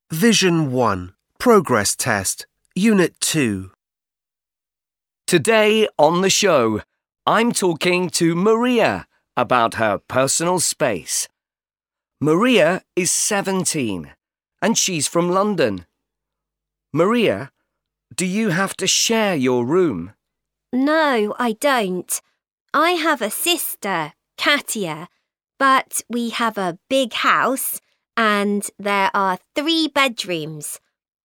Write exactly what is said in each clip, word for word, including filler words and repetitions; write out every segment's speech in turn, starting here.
Vision one, Progress Test, Unit two. Today on the show, I'm talking to Maria about her personal space. Maria is seventeen and she's from London. Maria, do you have to share your room? No, I don't. I have a sister, Katia, but we have a big house and there are three bedrooms.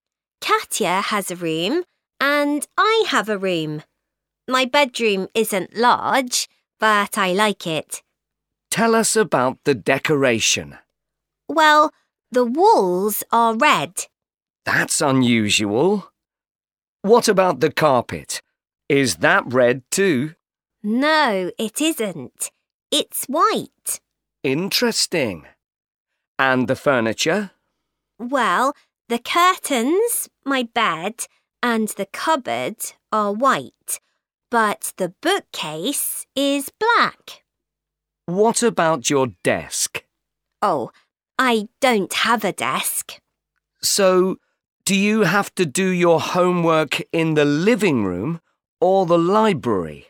Katia has a room and I have a room. My bedroom isn't large, but I like it. Tell us about the decoration. Well, the walls are red. That's unusual. What about the carpet? Is that red too? No, it isn't. It's white. Interesting. And the furniture? Well, the curtains, my bed, and the cupboard are white, but the bookcase is black. What about your desk? Oh, I don't have a desk. So, do you have to do your homework in the living room or the library?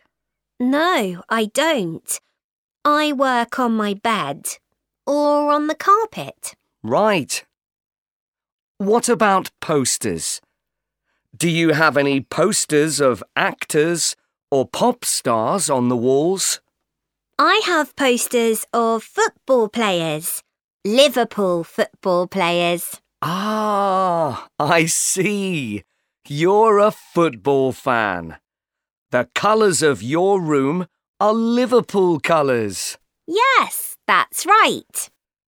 No, I don't. I work on my bed or on the carpet. Right. What about posters? Do you have any posters of actors or pop stars on the walls? I have posters of football players, Liverpool football players. Ah, I see. You're a football fan. The colours of your room are Liverpool colours. Yes, that's right.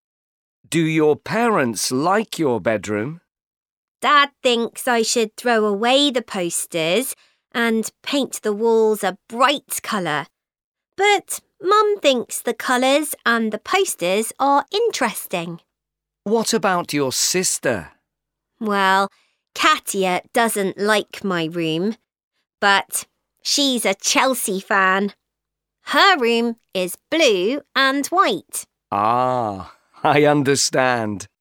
Do your parents like your bedroom? Dad thinks I should throw away the posters and paint the walls a bright colour. But Mum thinks the colours and the posters are interesting. What about your sister? Well, Katia doesn't like my room, but she's a Chelsea fan. Her room is blue and white. Ah, I understand.